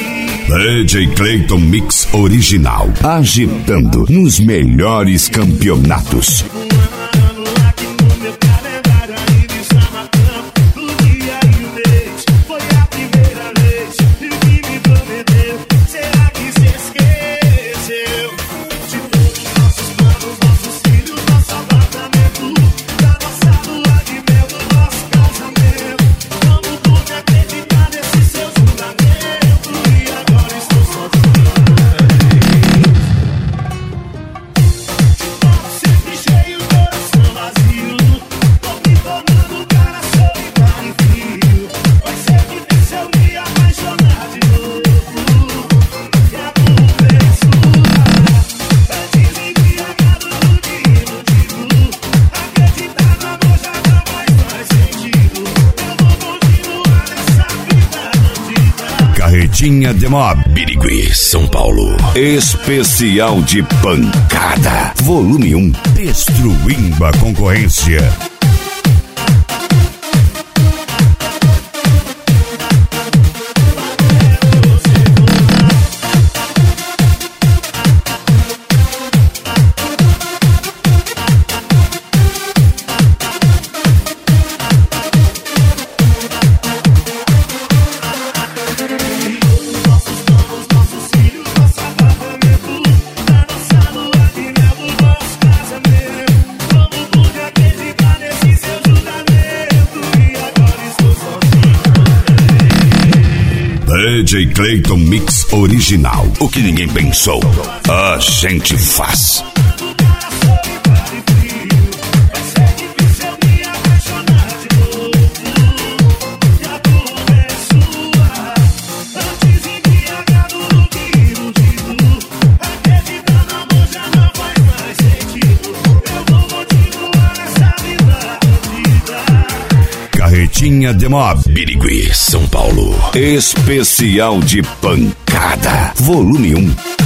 DJ Clayton Mix Original, agitando nos melhores campeonatos. Carretinha de Mob, Birigui, São Paulo. Especial de pancada. Volume 1. Destruindo a concorrência. DJ Clayton Mix Original. O que ninguém pensou, a gente faz. Carretinha de Mob, Birigui, São Paulo. Especial de pancada. Volume 1.